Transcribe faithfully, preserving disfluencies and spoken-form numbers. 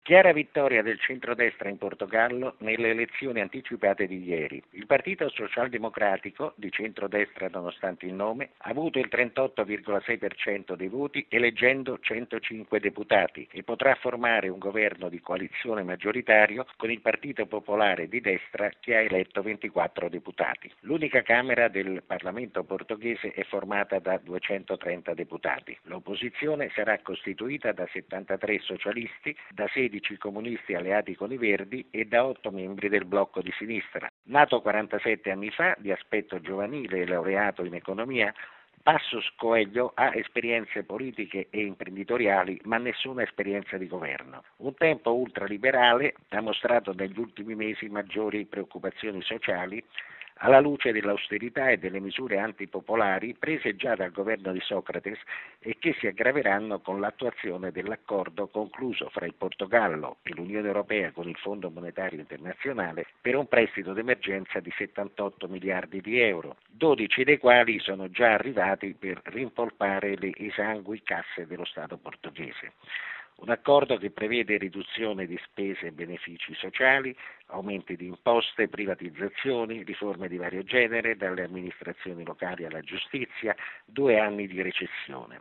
Chiara vittoria del centrodestra in Portogallo nelle elezioni anticipate di ieri. Il Partito Socialdemocratico, di centrodestra nonostante il nome, ha avuto il trentotto virgola sei per cento dei voti eleggendo centocinque deputati e potrà formare un governo di coalizione maggioritario con il Partito Popolare di destra che ha eletto ventiquattro deputati. L'unica Camera del Parlamento portoghese è formata da duecentotrenta deputati. L'opposizione sarà costituita da settantatré socialisti, da sedici comunisti alleati con i Verdi e da otto membri del blocco di sinistra. Nato quarantasette anni fa, di aspetto giovanile e laureato in economia, Passos Coelho ha esperienze politiche e imprenditoriali, ma nessuna esperienza di governo. Un tempo ultraliberale ha mostrato negli ultimi mesi maggiori preoccupazioni sociali alla luce dell'austerità e delle misure antipopolari prese già dal governo di Socrates e che si aggraveranno con l'attuazione dell'accordo concluso fra il Portogallo e l'Unione Europea con il Fondo Monetario Internazionale per un prestito d'emergenza di settantotto miliardi di euro, dodici dei quali sono già arrivati per rimpolpare le esangui casse dello Stato portoghese. Un accordo che prevede riduzione di spese e benefici sociali, aumenti di imposte, privatizzazioni, riforme di vario genere, dalle amministrazioni locali alla giustizia, due anni di recessione.